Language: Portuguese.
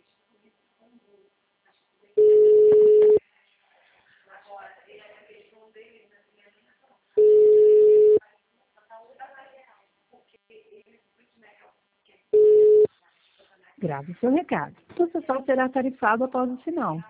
Grave seu recado. O total será tarifado após o sinal.